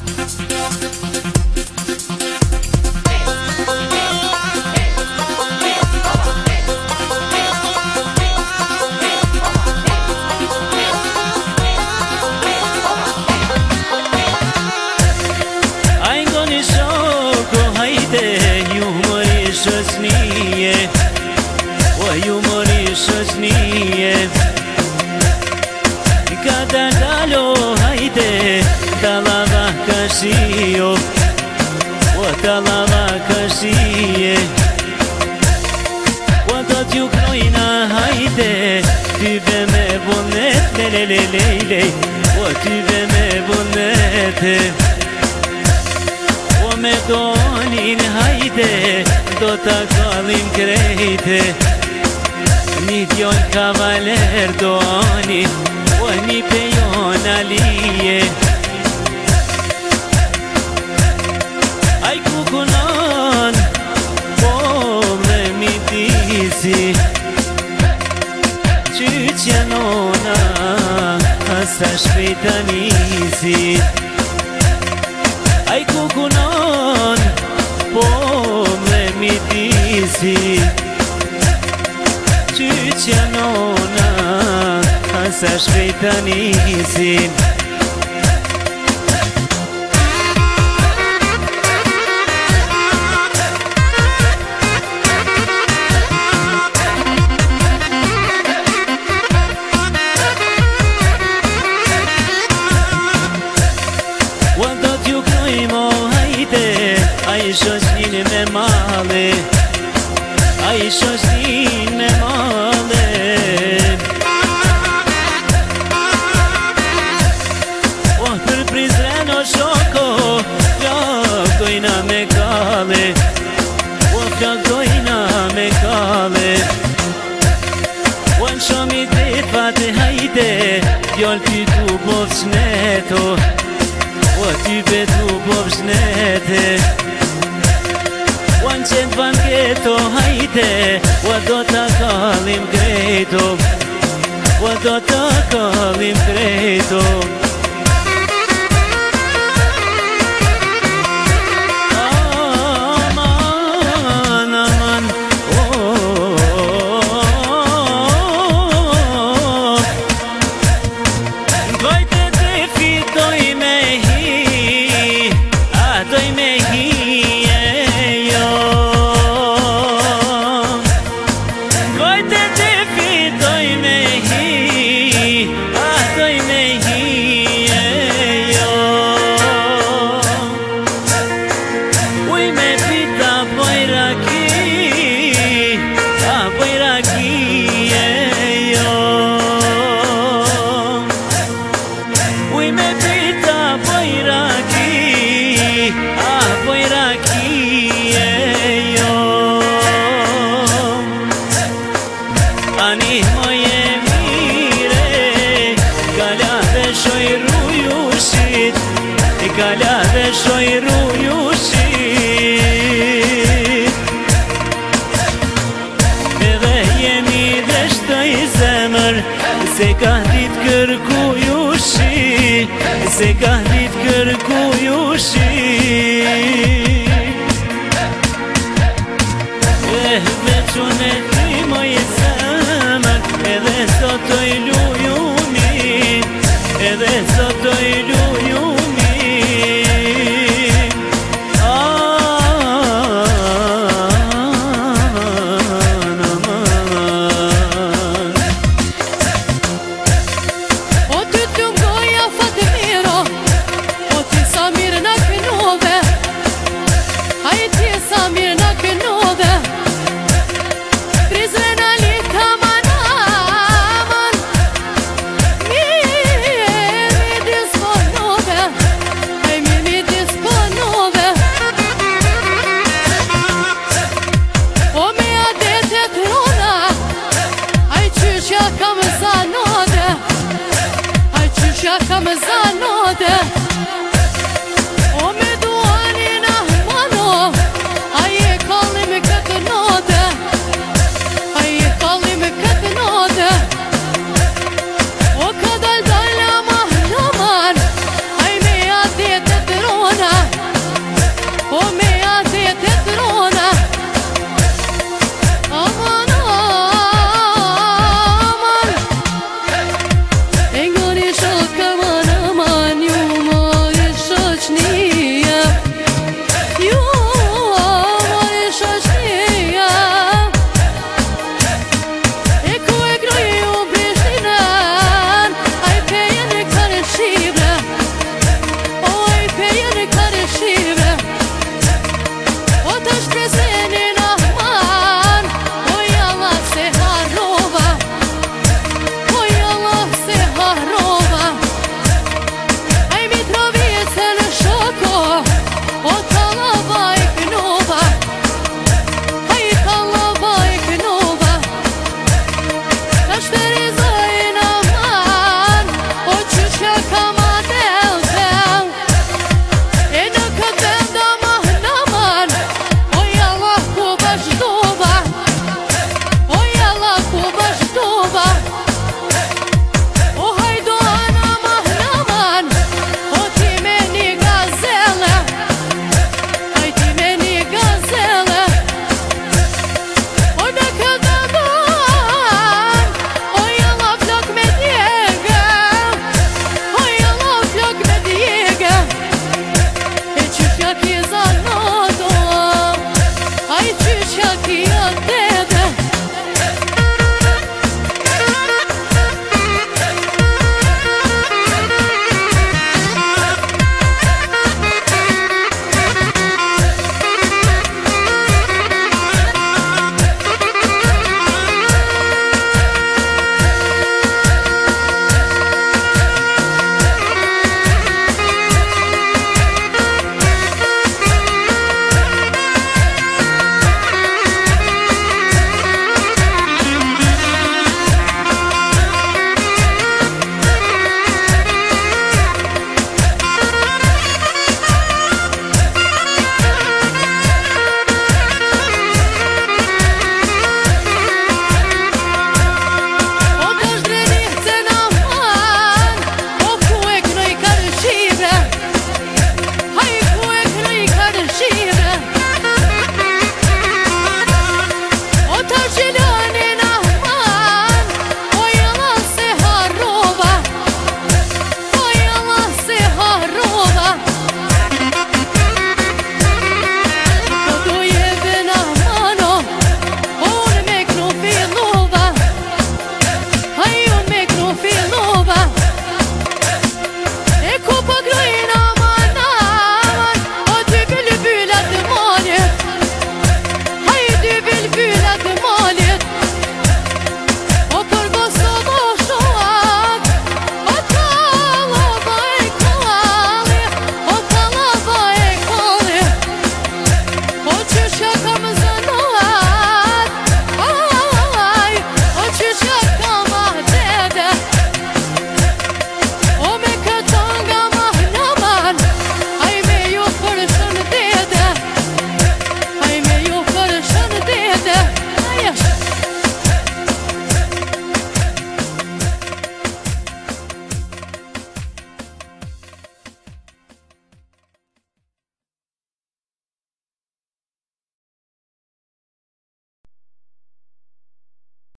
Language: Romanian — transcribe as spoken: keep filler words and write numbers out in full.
شزنیه و یومری شزنیه کدر دالو هایده دالا کشیو و دالا کشیه و داد یوکروینا هایده تو به مبونت لی لی لی لی و تو به مبونت و مدونین هایده دوتا kalim krejte Një djon kavaler doni O një pejon alije Aj kukunon Po me mi disi Qyqja nona Asa shpejta nisi Aj kukunon Po me mi disi Qyqja nona Asa shpejta nisi Wanda t'ju knojmo hajde Aj shoqnin me male Aj shoqnin me male Oh, për Prizren o shoko Fjalltojna me kale Oh, fjalltojna me kale Oh, në shumë i drejt hajde Fjall ty tu povshneto O ty betu povshnete O në qenë banketo hajte O do të kalim krejto O do të kalim krejto Aman, aman Gojte të fitoj me Ani moje mire Galave shoj rujushit Galave shoj rujushit Edhe jemi dhe shtoj zemër Se ka dit kërkujushit Se ka dit kërkujushit Eh, veçune ti moje zemër Edhe sot të i lujuni Edhe sot të i lujuni